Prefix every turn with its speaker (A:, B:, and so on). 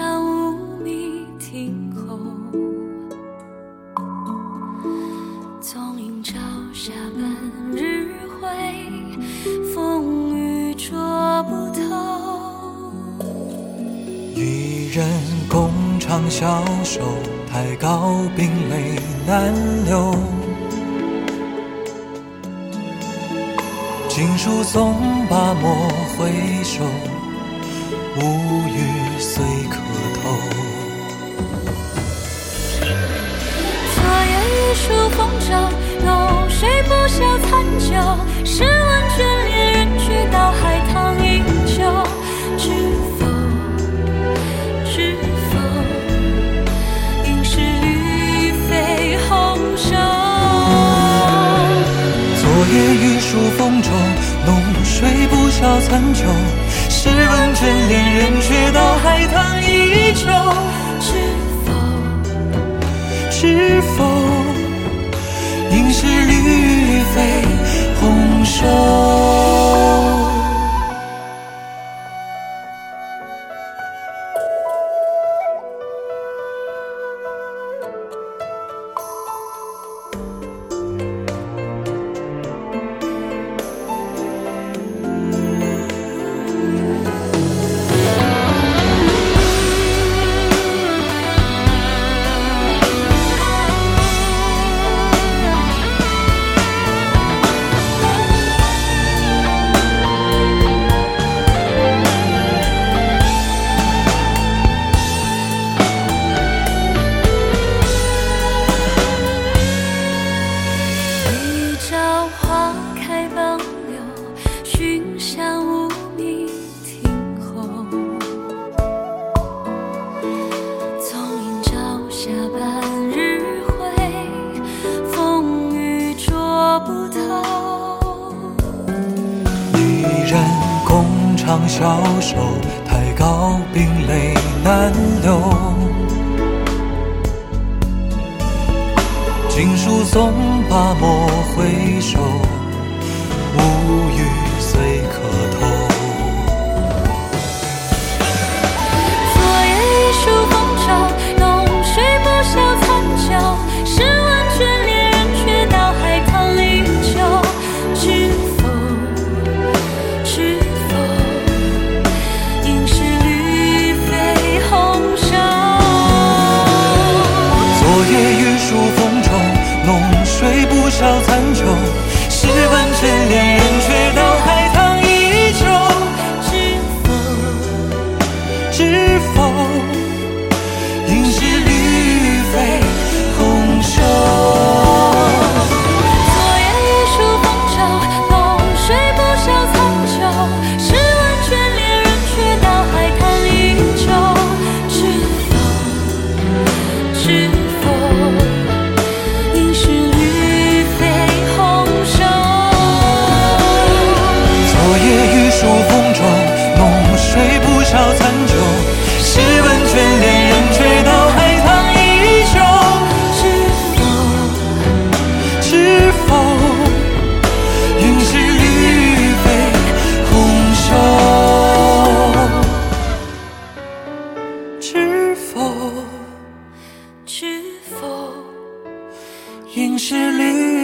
A: 下无觅听候，纵饮朝下半日晖，风雨捉不透。
B: 一人共长消瘦，太高冰泪难流。锦书送罢莫回首，无语虽可透。
A: 昨夜雨疏风骤，浓睡不消残酒。试问卷帘人去到海棠依旧，知否知否，应是绿肥红瘦。
B: 昨夜雨疏风骤，浓睡不消残酒。试问卷帘人却道海棠依旧。知否应是绿肥红瘦。长消瘦，太高冰泪难流。锦书送罢莫回首，无语虽可透。
A: 昨夜雨疏风骤，浓睡不消残酒。试问卷帘人却道海棠依旧。知否知否，应是绿肥红瘦。
B: 昨夜雨疏风骤，浓睡不消残酒。试问卷帘人却道海棠依旧。知否应是绿肥红瘦。
A: 昨夜雨疏风骤，浓睡不消残酒。试问卷帘人却道海棠依旧。知否应是绿肥红瘦。
B: 昨夜雨疏风骤，浓睡不消残酒。试问卷帘人却道海棠依旧。知否应是绿肥红瘦。知否
A: 知否
B: 应是绿